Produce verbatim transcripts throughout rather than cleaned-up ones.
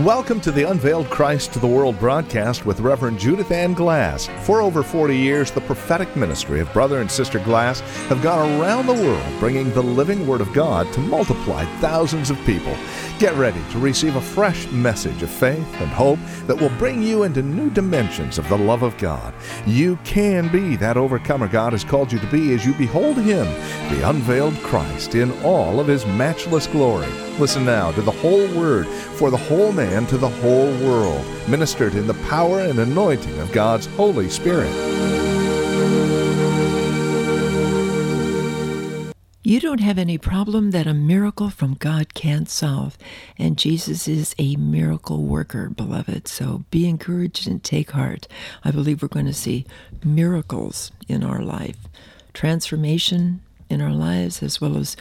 Welcome to the Unveiled Christ to the World broadcast with Reverend Judith Ann Glass. For over forty years, the prophetic ministry of Brother and Sister Glass have gone around the world bringing the living Word of God to multiply thousands of people. Get ready to receive a fresh message of faith and hope that will bring you into new dimensions of the love of God. You can be that overcomer God has called you to be as you behold Him, the unveiled Christ, in all of His matchless glory. Listen now to the whole Word for the whole man to the whole world, ministered in the power and anointing of God's Holy Spirit. You don't have any problem that a miracle from God can't solve. And Jesus is a miracle worker, beloved. So be encouraged and take heart. I believe we're going to see miracles in our life, transformation in our lives, as well as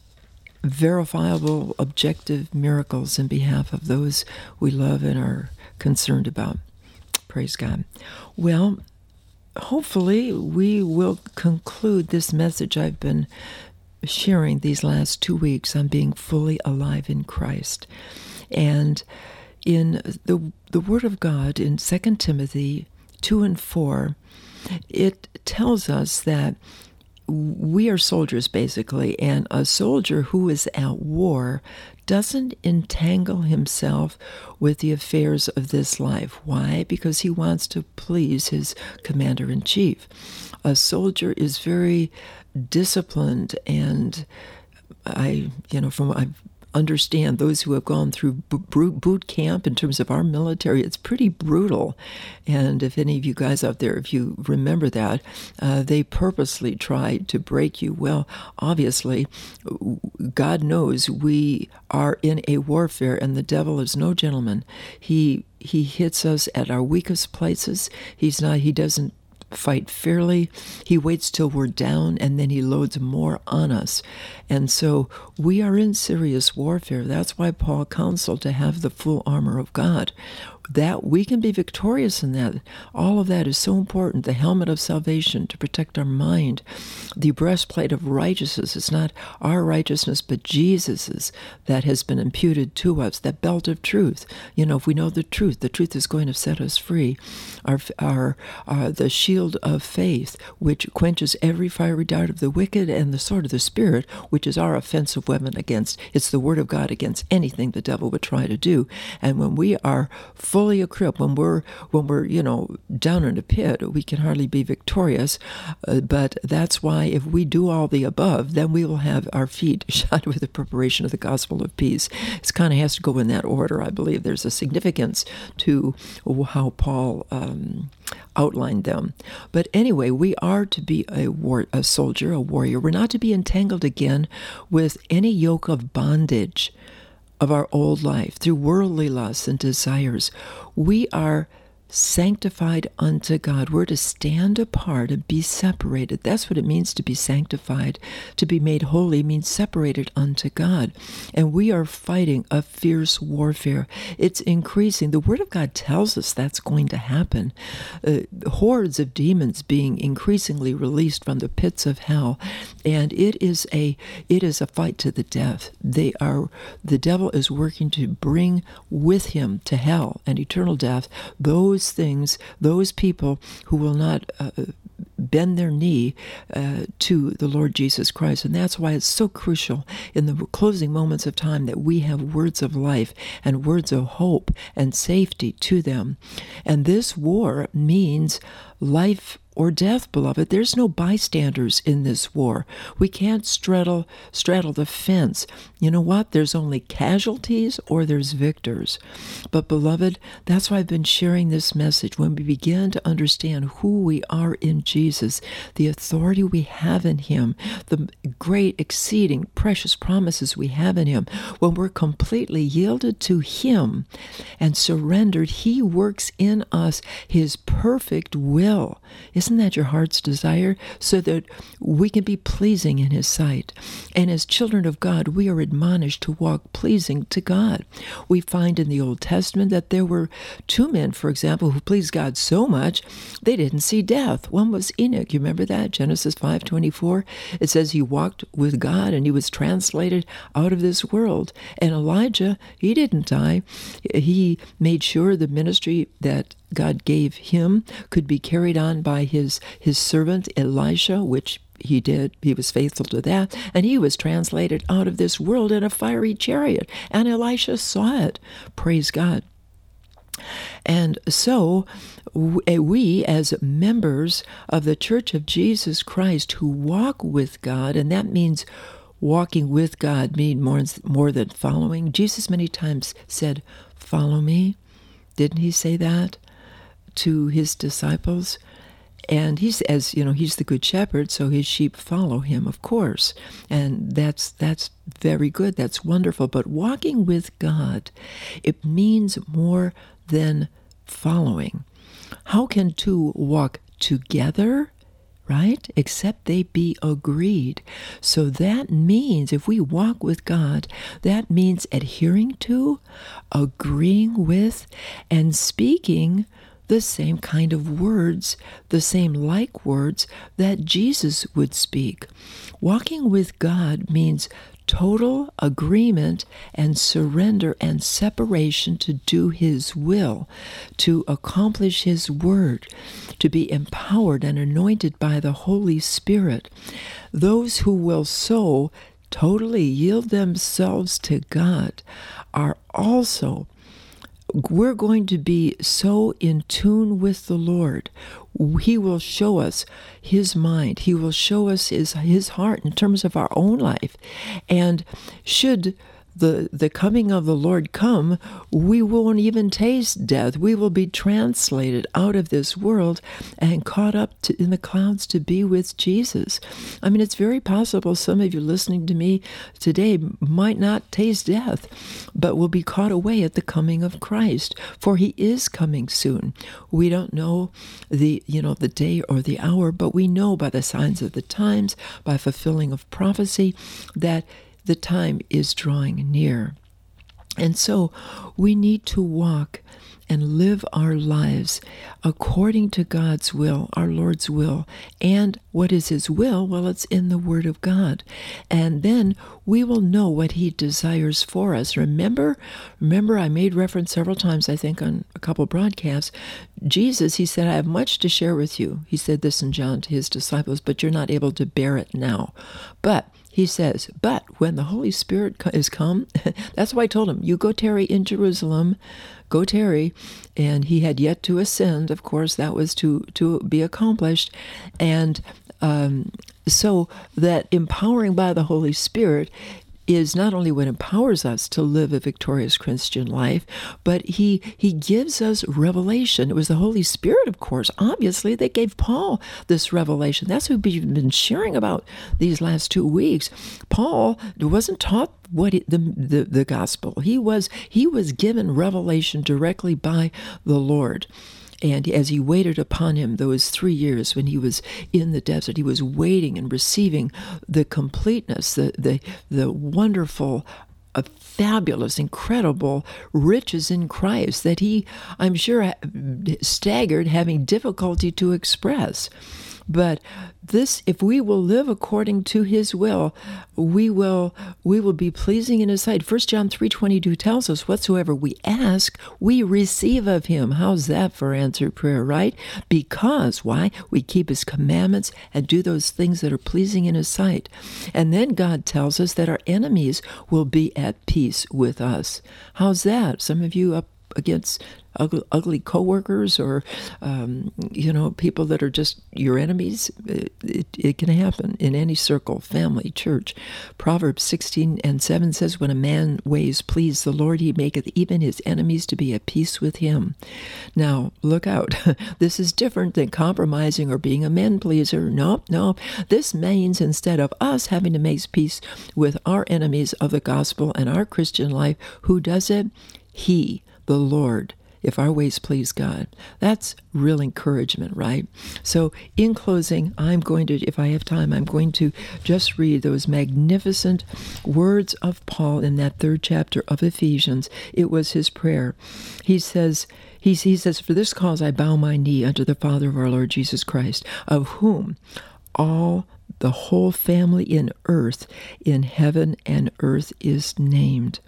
verifiable, objective miracles in behalf of those we love and are concerned about. Praise God. Well, hopefully we will conclude this message I've been sharing these last two weeks on being fully alive in Christ. And in the the Word of God in Second Timothy two and four, it tells us that we are soldiers, basically, and a soldier who is at war doesn't entangle himself with the affairs of this life. Why? Because he wants to please his commander-in-chief. A soldier is very disciplined, and I, you know, from what I've understand those who have gone through boot camp in terms of our military, it's pretty brutal. And if any of you guys out there, if you remember that, uh, they purposely tried to break you. Well, obviously, God knows we are in a warfare, and the devil is no gentleman. He he hits us at our weakest places. He's not, he doesn't fight fairly. He waits till we're down, and then he loads more on us. And so we are in serious warfare. That's why Paul counseled to have the full armor of God, that we can be victorious in that. All of that is so important. The helmet of salvation to protect our mind, the breastplate of righteousness. It's not our righteousness, but Jesus's that has been imputed to us. That belt of truth. You know, if we know the truth, the truth is going to set us free. Our, our, our the shield of faith, which quenches every fiery dart of the wicked, and the sword of the Spirit, which is our offensive weapon against. It's the Word of God against anything the devil would try to do. And when we are full fully equipped, when we're when we're you know down in a pit, we can hardly be victorious. Uh, but that's why if we do all the above, then we will have our feet shod with the preparation of the gospel of peace. It kind of has to go in that order. I believe there's a significance to how Paul um, outlined them. But anyway, we are to be a war, a soldier, a warrior. We're not to be entangled again with any yoke of bondage of our old life through worldly lusts and desires. We are sanctified unto God. We're to stand apart and be separated. That's what it means to be sanctified. To be made holy means separated unto God. And we are fighting a fierce warfare. It's increasing. The Word of God tells us that's going to happen. Uh, hordes of demons being increasingly released from the pits of hell. And it is a it is a fight to the death. They are the devil is working to bring with him to hell and eternal death those things, those people who will not uh, bend their knee uh, to the Lord Jesus Christ. And that's why it's so crucial in the closing moments of time that we have words of life and words of hope and safety to them. And this war means life or death, beloved. There's no bystanders in this war. We can't straddle straddle the fence. You know what? There's only casualties or there's victors. But beloved, that's why I've been sharing this message. When we begin to understand who we are in Jesus, the authority we have in Him, the great, exceeding, precious promises we have in Him, when we're completely yielded to Him and surrendered, He works in us His perfect will will. Isn't that your heart's desire? So that we can be pleasing in his sight. And as children of God, we are admonished to walk pleasing to God. We find in the Old Testament that there were two men, for example, who pleased God so much they didn't see death. One was Enoch. You remember that? Genesis five twenty-four. It says he walked with God and he was translated out of this world. And Elijah, he didn't die. He made sure the ministry that God gave him could be carried on by his, his servant Elisha, which he did. He was faithful to that. And he was translated out of this world in a fiery chariot. And Elisha saw it. Praise God. And so we, as members of the Church of Jesus Christ who walk with God, and that means walking with God means more, more than following. Jesus many times said, "Follow me." Didn't he say that to his disciples? And he's, as you know, he's the good shepherd, so his sheep follow him, of course. And that's that's very good. That's wonderful. But walking with God, it means more than following. How can two walk together, right? Except they be agreed. So that means if we walk with God, that means adhering to, agreeing with, and speaking the same kind of words, the same like words that Jesus would speak. Walking with God means total agreement and surrender and separation to do his will, to accomplish his word, to be empowered and anointed by the Holy Spirit. Those who will so totally yield themselves to God are also we're going to be so in tune with the Lord. He will show us his mind. He will show us his, his heart in terms of our own life. And should the, the coming of the Lord come, we won't even taste death. We will be translated out of this world and caught up to, in the clouds to be with Jesus. I mean, it's very possible some of you listening to me today might not taste death, but will be caught away at the coming of Christ, for he is coming soon. We don't know the, you know, the day or the hour, but we know by the signs of the times, by fulfilling of prophecy, that the time is drawing near. And so we need to walk and live our lives according to God's will, our Lord's will. And what is his will? Well, it's in the Word of God. And then we will know what he desires for us. Remember, remember I made reference several times, I think, on a couple broadcasts. Jesus, he said, "I have much to share with you." He said this in John to his disciples, "but you're not able to bear it now." But he says, but when the Holy Spirit is come, that's why I told him, you go tarry in Jerusalem, go tarry. And he had yet to ascend. Of course, that was to, to be accomplished. And um, so that empowering by the Holy Spirit is not only what empowers us to live a victorious Christian life, but he he gives us revelation. It was the Holy Spirit, of course, obviously, that gave Paul this revelation. That's what we've been sharing about these last two weeks. Paul wasn't taught what it, the, the the gospel. He was he was given revelation directly by the Lord. And as he waited upon him those three years when he was in the desert, he was waiting and receiving the completeness, the the, the wonderful, uh, fabulous, incredible riches in Christ that he, I'm sure, staggered, having difficulty to express. But this, if we will live according to his will, we will we will be pleasing in his sight. First John three twenty-two tells us, whatsoever we ask, we receive of him. How's that for answered prayer, right? Because, why? We keep his commandments and do those things that are pleasing in his sight. And then God tells us that our enemies will be at peace with us. How's that? Some of you up against ugly, ugly coworkers or, um, you know, people that are just your enemies. It, it, it can happen in any circle, family, church. Proverbs sixteen and seven says, when a man ways please the Lord, he maketh even his enemies to be at peace with him. Now, look out. This is different than compromising or being a man pleaser. No, no. This means instead of us having to make peace with our enemies of the gospel and our Christian life, who does it? He, the Lord, if our ways please God. That's real encouragement, right? So in closing, I'm going to, if I have time, I'm going to just read those magnificent words of Paul in that third chapter of Ephesians. It was his prayer. He says, he, he says, "For this cause I bow my knee unto the Father of our Lord Jesus Christ, of whom all the whole family in earth, in heaven and earth is named."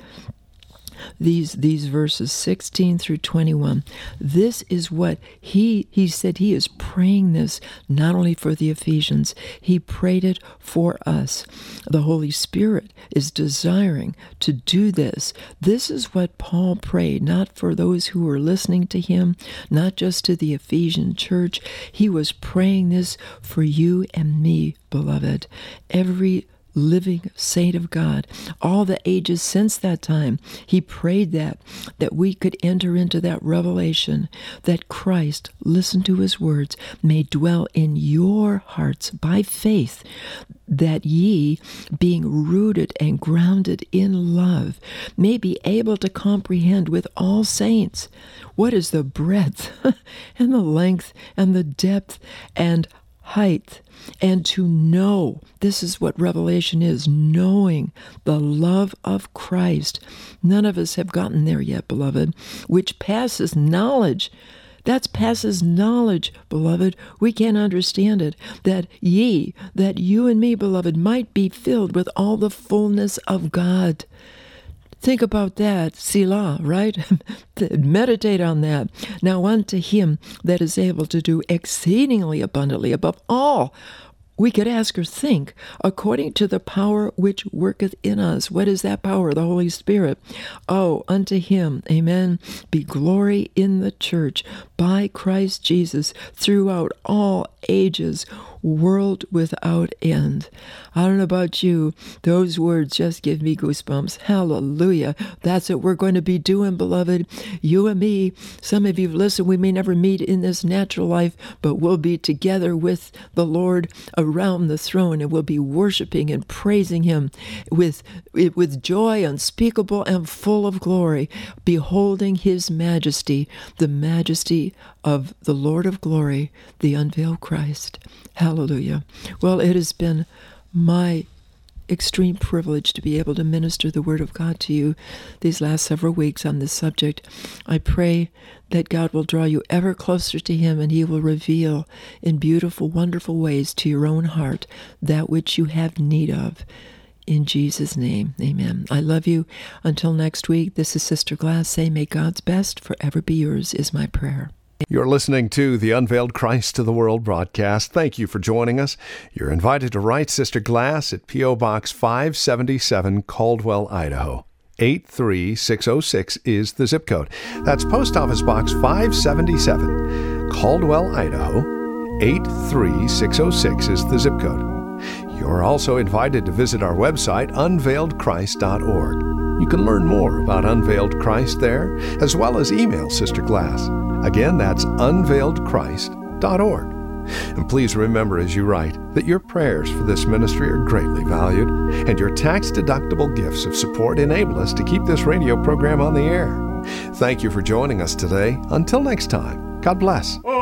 These these verses sixteen through twenty-one. This is what he he said. He is praying this not only for the Ephesians, he prayed it for us. The Holy Spirit is desiring to do this. This is what Paul prayed, not for those who were listening to him, not just to the Ephesian church. He was praying this for you and me, beloved. Every living saint of God, all the ages since that time, he prayed that, that we could enter into that revelation, that Christ, listen to his words, may dwell in your hearts by faith, that ye, being rooted and grounded in love, may be able to comprehend with all saints what is the breadth and the length and the depth and height, and to know, this is what revelation is, knowing the love of Christ. None of us have gotten there yet, beloved, which passes knowledge. That passes knowledge, beloved. We can't understand it. That ye, that you and me, beloved, might be filled with all the fullness of God. Think about that, Selah, right? Meditate on that. Now unto him that is able to do exceedingly abundantly above all we could ask or think, according to the power which worketh in us. What is that power? The Holy Spirit. Oh, unto him, amen, be glory in the church by Christ Jesus throughout all ages, world without end. I don't know about you, those words just give me goosebumps. Hallelujah. That's what we're going to be doing, beloved. You and me, some of you listen, we may never meet in this natural life, but we'll be together with the Lord around the throne, and we'll be worshiping and praising him with, with joy unspeakable and full of glory, beholding his majesty, the majesty of the Lord of glory, the unveiled Christ. Hallelujah. Well, it has been my extreme privilege to be able to minister the Word of God to you these last several weeks on this subject. I pray that God will draw you ever closer to him, and he will reveal in beautiful, wonderful ways to your own heart that which you have need of. In Jesus' name, amen. I love you. Until next week, this is Sister Glass saying, may God's best forever be yours, is my prayer. You're listening to the Unveiled Christ to the World broadcast. Thank you for joining us. You're invited to write Sister Glass at P O. Box five seventy-seven, Caldwell, Idaho. eight three six oh six is the zip code. That's Post Office Box five seventy-seven, Caldwell, Idaho. eight three six oh six is the zip code. You're also invited to visit our website, unveiled christ dot org. You can learn more about Unveiled Christ there, as well as email Sister Glass. Again, that's unveiled christ dot org. And please remember as you write that your prayers for this ministry are greatly valued, and your tax-deductible gifts of support enable us to keep this radio program on the air. Thank you for joining us today. Until next time, God bless.